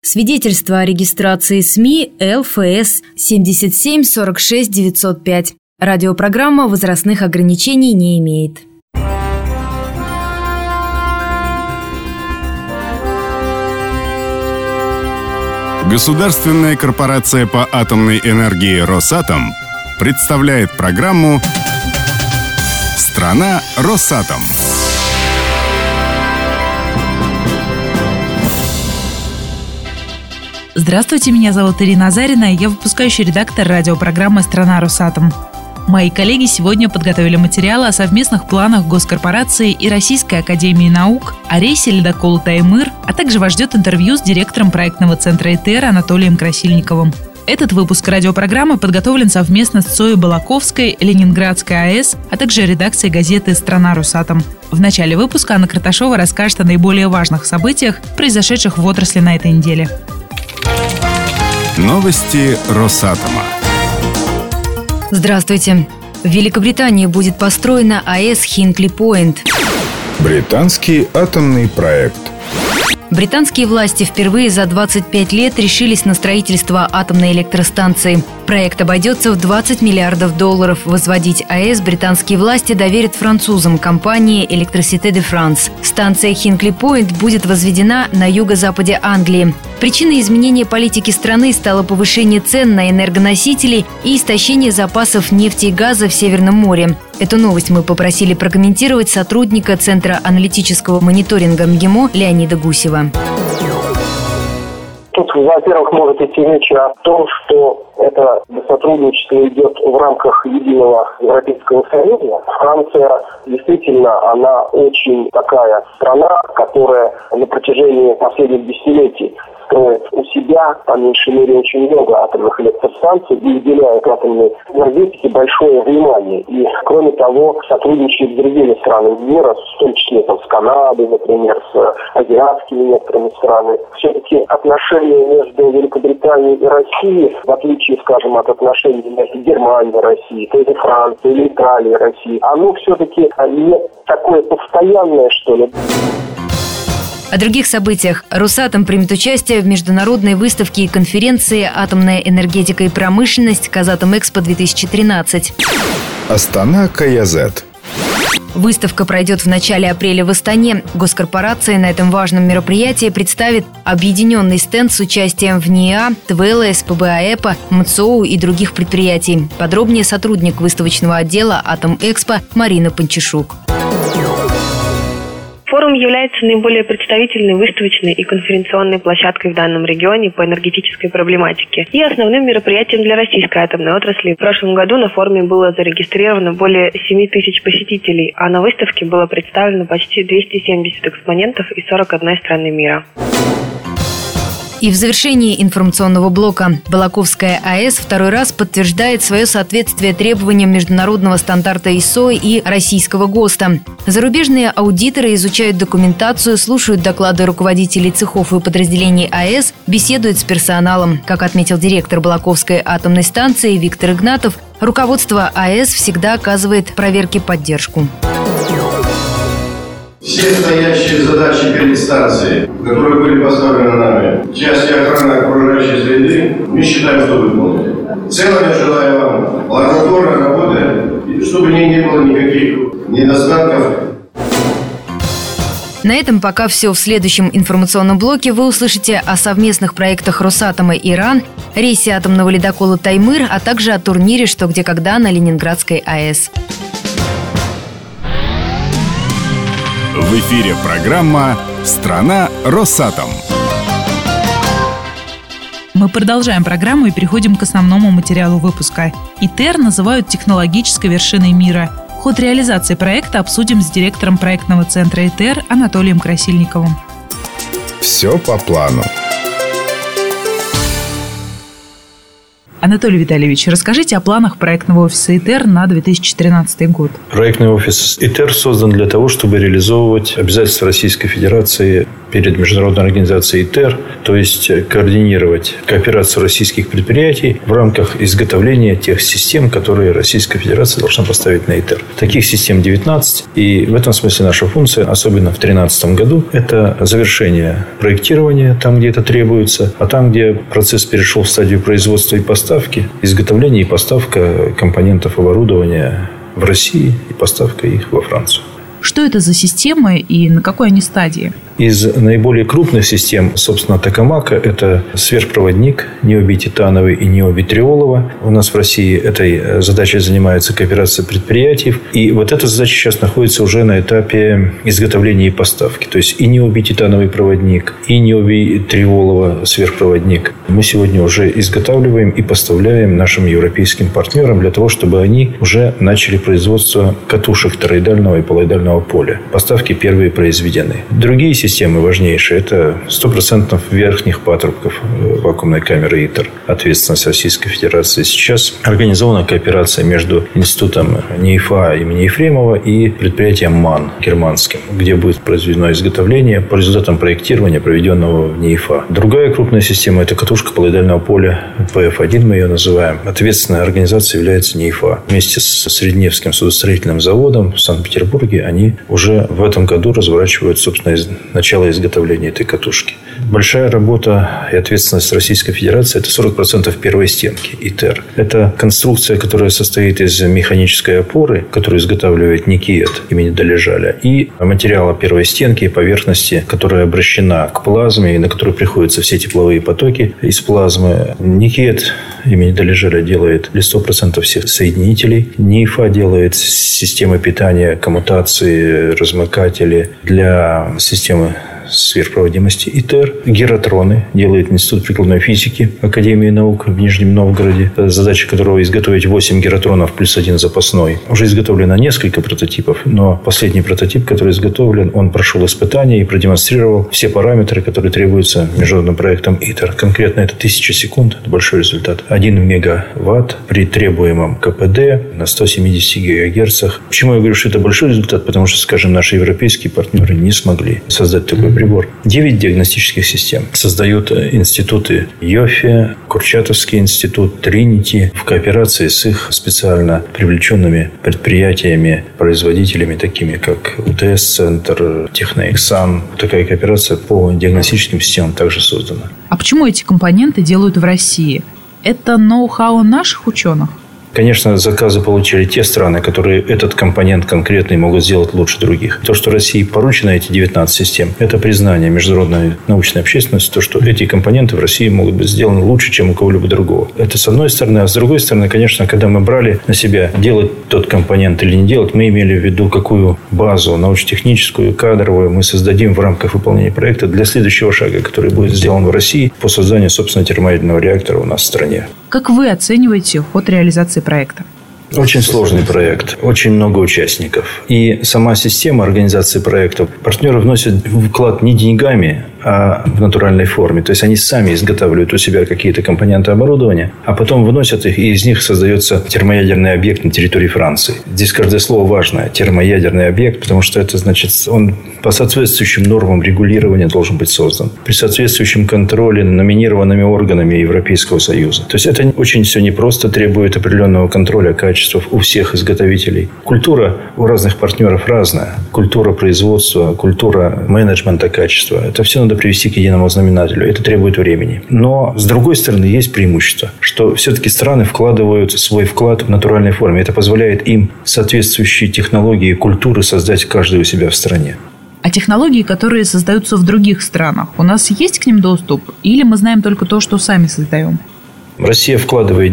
Свидетельство о регистрации СМИ ЛФС 77 46 905. Радиопрограмма возрастных ограничений не имеет. Государственная корпорация по атомной энергии «Росатом» представляет программу «Страна Росатом». Здравствуйте, меня зовут Ирина Азарина, я выпускающий редактор радиопрограммы «Страна Росатом». Мои коллеги сегодня подготовили материалы о совместных планах госкорпорации и Российской академии наук, о рейсе ледокола «Таймыр», а также вас ждет интервью с директором проектного центра ИТЭР Анатолием Красильниковым. Этот выпуск радиопрограммы подготовлен совместно с Цоей Балаковской, Ленинградской АЭС, а также редакцией газеты «Страна Росатом». В начале выпуска Анна Карташова расскажет о наиболее важных событиях, произошедших в отрасли на этой неделе. Новости Росатома. Здравствуйте. В Великобритании будет построена АЭС Хинкли-Пойнт. Британский атомный проект. Британские власти впервые за 25 лет решились на строительство атомной электростанции. Проект обойдется в $20 миллиардов. Возводить АЭС британские власти доверят французам, компании Électricité de France. Станция Хинкли-Пойнт будет возведена на юго-западе Англии. Причиной изменения политики страны стало повышение цен на энергоносители и истощение запасов нефти и газа в Северном море. Эту новость мы попросили прокомментировать сотрудника Центра аналитического мониторинга МГИМО Леонида Гусева. Тут, во-первых, может идти речь о том, что это сотрудничество идет в рамках единого Европейского Союза. Франция действительно, она очень такая страна, которая на протяжении последних десятилетий строит у себя, по меньшей мере, очень много атомных электростанций и уделяет атомной энергетике большое внимание. И, кроме того, сотрудничает с другими странами мира, в том числе с Канадой, например, с азиатскими некоторыми странами. Все-таки отношения между Великобританией и Россией, в отличие, скажем, от отношений между Германией и Россией, той же Францией или Италией и Россией, оно все-таки не такое постоянное, что ли. О других событиях. Росатом примет участие в международной выставке и конференции «Атомная энергетика и промышленность» «Казатом-Экспо-2013». Астана Каязет. Выставка пройдет в начале апреля в Астане. Госкорпорация на этом важном мероприятии представит объединенный стенд с участием в НИА, ТВЭЛа, СПБ-АЭПа, МЦОУ и других предприятий. Подробнее сотрудник выставочного отдела «Атом-Экспо» Марина Панчишук. Форум является наиболее представительной выставочной и конференционной площадкой в данном регионе по энергетической проблематике и основным мероприятием для российской атомной отрасли. В прошлом году на форуме было зарегистрировано более 7 тысяч посетителей, а на выставке было представлено почти 270 экспонентов из 41 страны мира. И в завершении информационного блока Балаковская АЭС второй раз подтверждает свое соответствие требованиям международного стандарта ISO и российского ГОСТа. Зарубежные аудиторы изучают документацию, слушают доклады руководителей цехов и подразделений АЭС, беседуют с персоналом. Как отметил директор Балаковской атомной станции Виктор Игнатов, руководство АЭС всегда оказывает проверке поддержку. Все стоящие задачи перед станцией, которые были поставлены нами, в части охраны окружающей среды, мы считаем, что выполнили. В целом я желаю вам плодотворной работы, и чтобы в ней не было никаких недостатков. На этом пока все. В следующем информационном блоке вы услышите о совместных проектах Росатома и РАН, рейсе атомного ледокола «Таймыр», а также о турнире «Что, где, когда» на Ленинградской АЭС. В эфире программа «Страна Росатом». Мы продолжаем программу и переходим к основному материалу выпуска. ИТЭР называют технологической вершиной мира. Ход реализации проекта обсудим с директором проектного центра ИТЭР Анатолием Красильниковым. Все по плану. Анатолий Витальевич, расскажите о планах проектного офиса ИТЭР на 2013 год. Проектный офис ИТЭР создан для того, чтобы реализовывать обязательства Российской Федерации перед международной организацией ИТЕР, то есть координировать кооперацию российских предприятий в рамках изготовления тех систем, которые Российская Федерация должна поставить на ИТЕР. Таких систем 19, и в этом смысле наша функция, особенно в 2013 году, это завершение проектирования там, где это требуется, а там, где процесс перешел в стадию производства и поставки, изготовление и поставка компонентов оборудования в России и поставка их во Францию. Что это за системы и на какой они стадии? Из наиболее крупных систем, собственно, Токамака, это сверхпроводник необий-титановый и необий-триоловый. У нас в России этой задачей занимается кооперация предприятий. И вот эта задача сейчас находится уже на этапе изготовления и поставки. То есть и необий-титановый проводник, и необий-триоловый сверхпроводник мы сегодня уже изготавливаем и поставляем нашим европейским партнерам для того, чтобы они уже начали производство катушек тороидального и полоидального поля. Поставки первые произведены. Другие системы важнейшие – это 100% верхних патрубков вакуумной камеры ИТЕР. Ответственность Российской Федерации. Сейчас организована кооперация между институтом НИИФА имени Ефремова и предприятием МАН германским, где будет произведено изготовление по результатам проектирования, проведенного в НИИФА. Другая крупная система – это катушка полоидального поля ПФ-1, мы ее называем. Ответственная организация является НИИФА. Вместе с Средневским судостроительным заводом в Санкт-Петербурге они уже в этом году разворачивают, собственно, начало изготовления этой катушки. Большая работа и ответственность Российской Федерации – это 40% первой стенки ИТЕР. Это конструкция, которая состоит из механической опоры, которую изготавливает Никиет имени Долежаля, и материала первой стенки и поверхности, которая обращена к плазме, и на которую приходятся все тепловые потоки из плазмы. Никиет имени Долежаля делает 100% всех соединителей. НИИФА делает системы питания, коммутации, размыкатели для системы сверхпроводимости ИТЕР. Гиротроны делает Институт прикладной физики Академии наук в Нижнем Новгороде, задача которого изготовить 8 гиротронов плюс 1 запасной. Уже изготовлено несколько прототипов, но последний прототип, который изготовлен, он прошел испытания и продемонстрировал все параметры, которые требуются международным проектом ИТЕР. Конкретно это 1000 секунд, это большой результат. 1 мегаватт при требуемом КПД на 170 ГГц. Почему я говорю, что это большой результат? Потому что, скажем, наши европейские партнеры не смогли создать такой прибор. 9 диагностических систем создают институты ЙОФИ, Курчатовский институт, Тринити в кооперации с их специально привлеченными предприятиями, производителями, такими как УТС-центр, Техноэксан. Такая кооперация по диагностическим системам также создана. А почему эти компоненты делают в России? Это ноу-хау наших ученых? Конечно, заказы получили те страны, которые этот компонент конкретный могут сделать лучше других. То, что России поручено эти 19 систем, это признание международной научной общественности, то, что эти компоненты в России могут быть сделаны лучше, чем у кого-либо другого. Это с одной стороны. А с другой стороны, конечно, когда мы брали на себя делать тот компонент или не делать, мы имели в виду, какую базу научно-техническую, кадровую мы создадим в рамках выполнения проекта для следующего шага, который будет сделан в России по созданию, собственно, термоядерного реактора у нас в стране. Как вы оцениваете ход реализации проекта? Очень сложный проект, очень много участников. И сама система организации проектов. Партнеры вносят вклад не деньгами, а в натуральной форме. То есть, они сами изготавливают у себя какие-то компоненты оборудования, а потом выносят их, и из них создается термоядерный объект на территории Франции. Здесь каждое слово важное. Термоядерный объект, потому что это значит, он по соответствующим нормам регулирования должен быть создан. При соответствующем контроле номинированными органами Европейского Союза. То есть, это очень все непросто, требует определенного контроля качества у всех изготовителей. Культура у разных партнеров разная. Культура производства, культура менеджмента качества. Это все надо привести к единому знаменателю. Это требует времени. Но, с другой стороны, есть преимущество, что все-таки страны вкладывают свой вклад в натуральной форме. Это позволяет им соответствующие технологии и культуры создать каждый у себя в стране. А технологии, которые создаются в других странах, у нас есть к ним доступ? Или мы знаем только то, что сами создаем? Россия вкладывает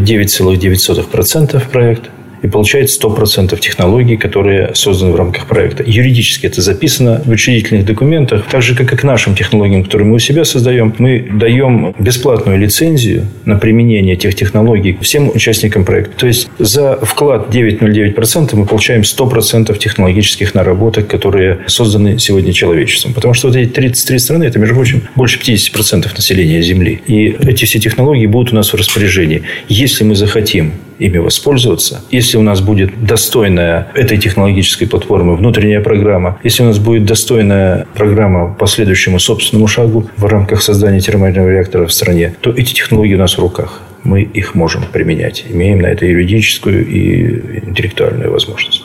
9,9% в проект и получает 100% технологий, которые созданы в рамках проекта. Юридически это записано в учредительных документах. Так же, как и к нашим технологиям, которые мы у себя создаем, мы даем бесплатную лицензию на применение тех технологий всем участникам проекта. То есть, за вклад 9,09% мы получаем 100% технологических наработок, которые созданы сегодня человечеством. Потому что вот эти 33 страны, это, между прочим, больше 50% населения Земли. И эти все технологии будут у нас в распоряжении. Если мы захотим ими воспользоваться, если если у нас будет достойная этой технологической платформы внутренняя программа, если у нас будет достойная программа по следующему собственному шагу в рамках создания термоядерного реактора в стране, то эти технологии у нас в руках. Мы их можем применять. Имеем на это юридическую и интеллектуальную возможность.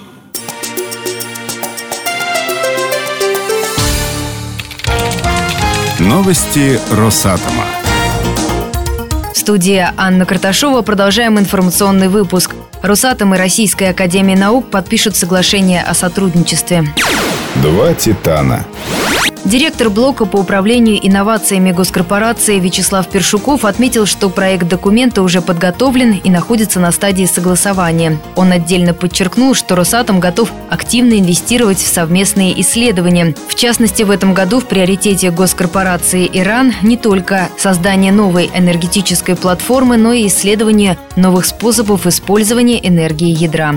Новости Росатома. Студия Анна Карташова. Продолжаем информационный выпуск. Росатом и Российская академия наук подпишут соглашение о сотрудничестве. Два титана. Директор блока по управлению инновациями госкорпорации Вячеслав Першуков отметил, что проект документа уже подготовлен и находится на стадии согласования. Он отдельно подчеркнул, что Росатом готов активно инвестировать в совместные исследования. В частности, в этом году в приоритете госкорпорации Иран не только создание новой энергетической платформы, но и исследование новых способов использования энергии ядра.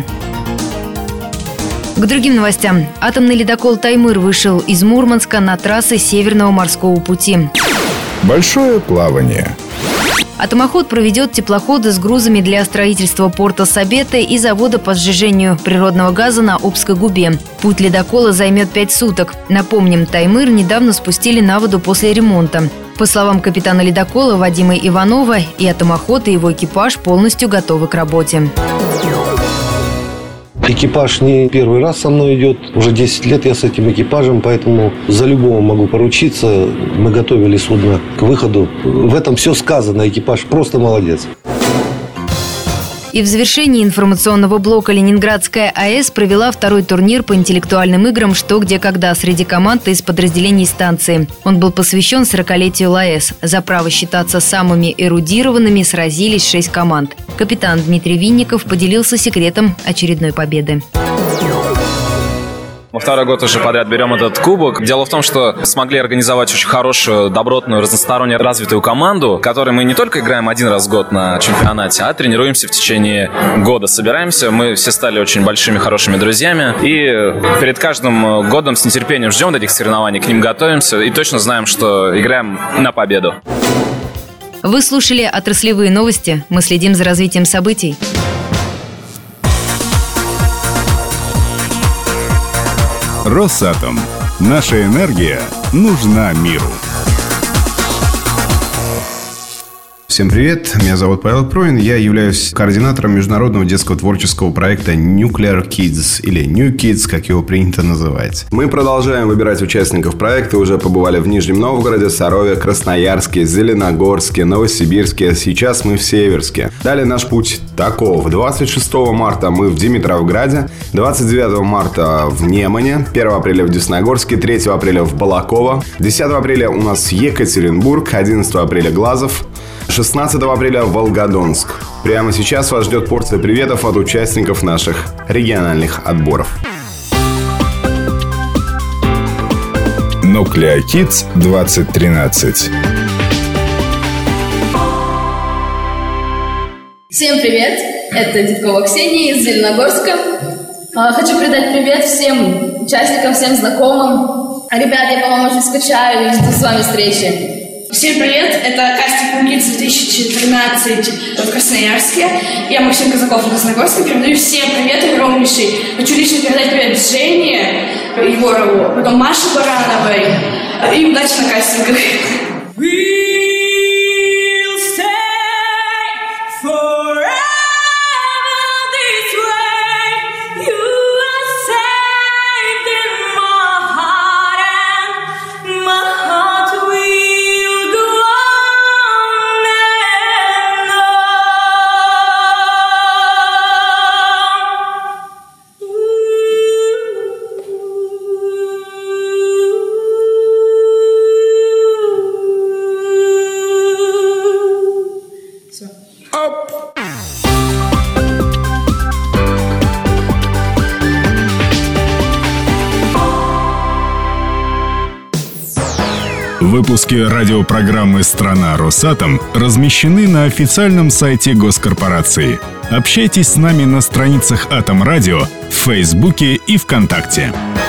К другим новостям. Атомный ледокол «Таймыр» вышел из Мурманска на трассы Северного морского пути. Большое плавание. Атомоход проведет теплоходы с грузами для строительства порта Сабетта и завода по сжижению природного газа на Обской губе. Путь ледокола займет 5 суток. Напомним, «Таймыр» недавно спустили на воду после ремонта. По словам капитана ледокола Вадима Иванова, и атомоход, и его экипаж полностью готовы к работе. Экипаж не первый раз со мной идет. Уже 10 лет я с этим экипажем, поэтому за любого могу поручиться. Мы готовили судно к выходу. В этом все сказано. Экипаж просто молодец. И в завершении информационного блока Ленинградская АЭС провела второй турнир по интеллектуальным играм «Что, где, когда» среди команд из подразделений станции. Он был посвящен 40-летию ЛАЭС. За право считаться самыми эрудированными сразились 6 команд. Капитан Дмитрий Винников поделился секретом очередной победы. Мы второй год уже подряд берем этот кубок. Дело в том, что смогли организовать очень хорошую, добротную, разносторонне развитую команду, которой мы не только играем один раз в год на чемпионате, а тренируемся в течение года. Собираемся, мы все стали очень большими, хорошими друзьями. И перед каждым годом с нетерпением ждем этих соревнований, к ним готовимся и точно знаем, что играем на победу. Вы слушали отраслевые новости. Мы следим за развитием событий. Росатом. Наша энергия нужна миру. Всем привет, меня зовут Павел Проин, я являюсь координатором международного детского творческого проекта Nuclear Kids, или New Kids, как его принято называть. Мы продолжаем выбирать участников проекта, уже побывали в Нижнем Новгороде, Сарове, Красноярске, Зеленогорске, Новосибирске, а сейчас мы в Северске. Далее наш путь таков. 26 марта мы в Димитровграде, 29 марта в Немане, 1 апреля в Десногорске, 3 апреля в Балаково, 10 апреля у нас Екатеринбург, 11 апреля Глазов, 16 апреля Волгодонск. Прямо сейчас вас ждет порция приветов от участников наших региональных отборов. Nuclear Kids 2013. Всем привет! Это Дедкова Ксения из Зеленогорска. Хочу передать привет всем участникам, всем знакомым. Ребят, я по вам очень скучаю и жду с вами встречи. Всем привет, это кастинг Kids 2013 в Красноярске. Я Максим Казаков из Красногорска. Передаю всем привет огромнейший. Хочу лично передать привет Жене Егорову, потом Маше Барановой. И удачи на кастингах. Выпуски радиопрограммы «Страна Росатом» размещены на официальном сайте госкорпорации. Общайтесь с нами на страницах Атом Радио в Фейсбуке и ВКонтакте.